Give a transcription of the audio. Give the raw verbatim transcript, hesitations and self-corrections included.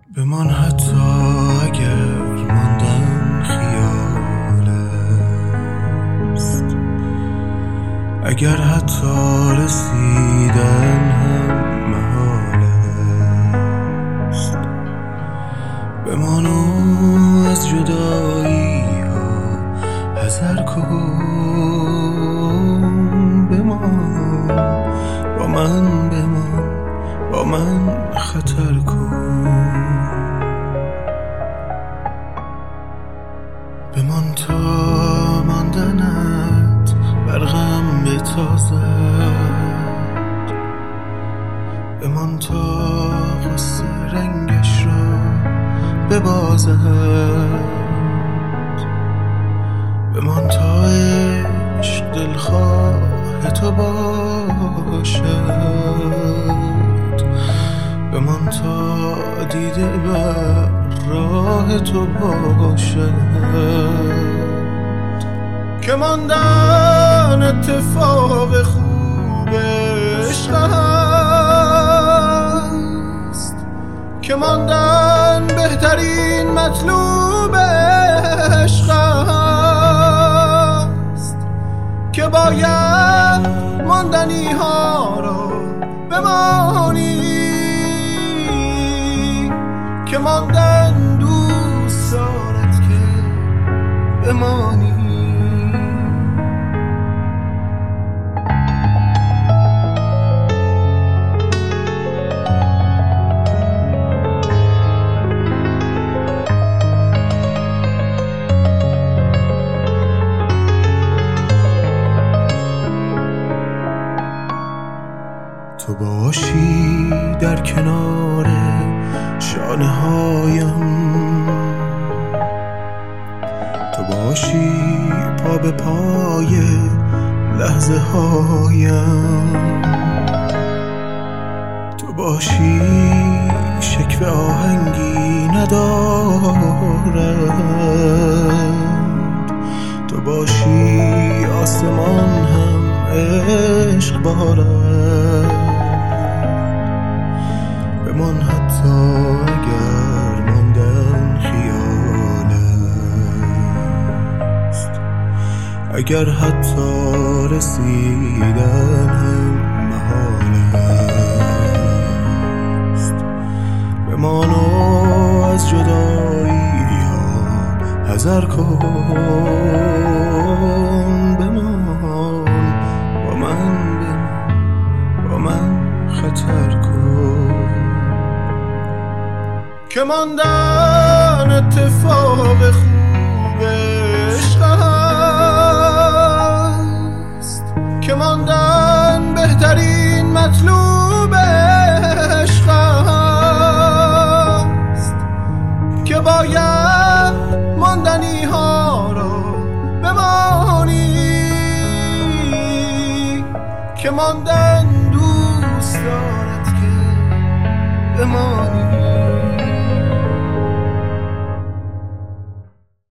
بمان حتی اگر ماندن خیال است، اگر حتی رسیدن هم محال است. بمانو از جدایی ها حذر کن، بمان با من، بمان با من خطر کن. بمان تا ماندنت بر غم بتازد، بمان تا غصه رنگش را ببازد، بمان تا عشق دلخواه تو باشد، بمان تا دیده بر راه تو باشد. که ماندن اتفاق خوب عشق است، که ماندن بهترین مطلوب عشق است، که باید ماندنی ها را بمانی، که ماندن دوست دارد که بمانی. تو باشی در کنار شانه هایم، تو باشی پا به پای لحظه هایم، تو باشی شکوه آهنگی ندارد، تو باشی آسمان هم عشق بارد. بمان حتی اگر ماندن خیال است، اگر حتی رسیدن هم محال است. بمانو از جدایی ها حذر کن، بمان با من، بمان با من خطر کن. که ماندن اتفاق خوب عشق است، که ماندن بهترین مطلوب عشق است، که باید ماندنی ها را بمانی، که ماندن دوست دارد که بمانی.